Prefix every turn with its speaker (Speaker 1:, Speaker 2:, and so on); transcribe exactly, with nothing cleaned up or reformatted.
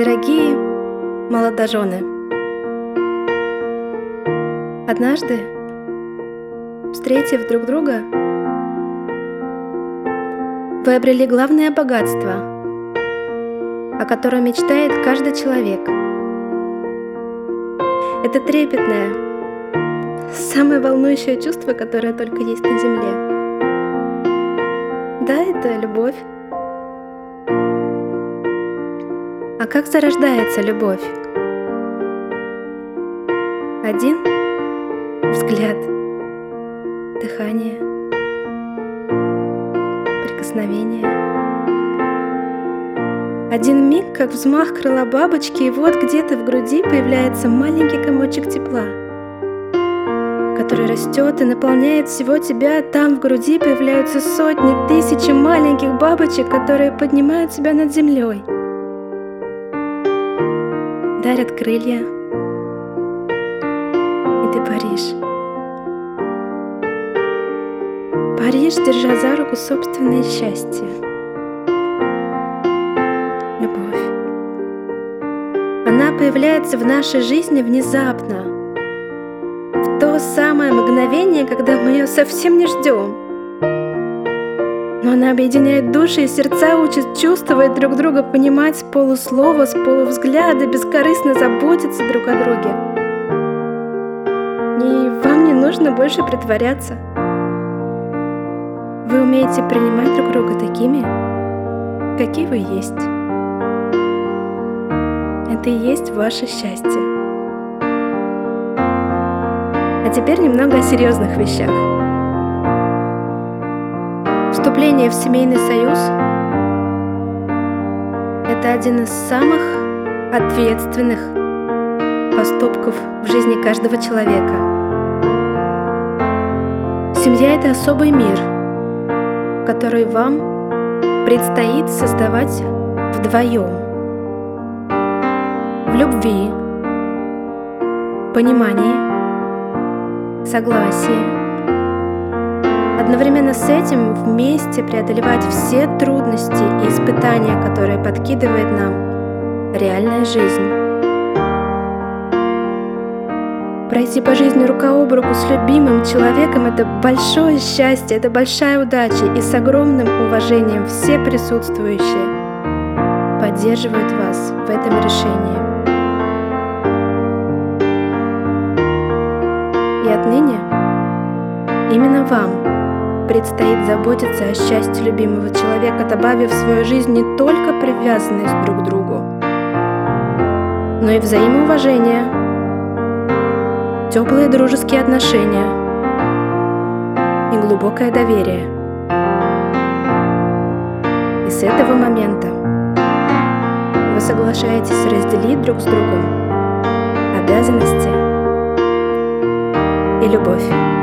Speaker 1: Дорогие молодожены, однажды, встретив друг друга, вы обрели главное богатство, о котором мечтает каждый человек. Это трепетное, самое волнующее чувство, которое только есть на земле. Да, это любовь. А как зарождается любовь? Один взгляд, дыхание, прикосновение. Один миг, как взмах крыла бабочки, и вот где-то в груди появляется маленький комочек тепла, который растет и наполняет всего тебя. Там в груди появляются сотни, тысячи маленьких бабочек, которые поднимают тебя над землей, дарят крылья, и ты паришь. Паришь, держа за руку собственное счастье. Любовь. Она появляется в нашей жизни внезапно, в то самое мгновение, когда мы ее совсем не ждем. Но она объединяет души и сердца, учит чувствовать друг друга, понимать с полуслова, с полувзгляда, бескорыстно заботиться друг о друге. И вам не нужно больше притворяться. Вы умеете принимать друг друга такими, какие вы есть. Это и есть ваше счастье. А теперь немного о серьезных вещах. Вступление в семейный союз – это один из самых ответственных поступков в жизни каждого человека. Семья – это особый мир, который вам предстоит создавать вдвоем. В любви, понимании, согласии. Одновременно с этим вместе преодолевать все трудности и испытания, которые подкидывает нам реальная жизнь. Пройти по жизни рука об руку с любимым человеком – это большое счастье, это большая удача, и с огромным уважением все присутствующие поддерживают вас в этом решении. И отныне именно вам предстоит заботиться о счастье любимого человека, добавив в свою жизнь не только привязанность друг к другу, но и взаимоуважение, теплые дружеские отношения и глубокое доверие. И с этого момента вы соглашаетесь разделить друг с другом обязанности и любовь.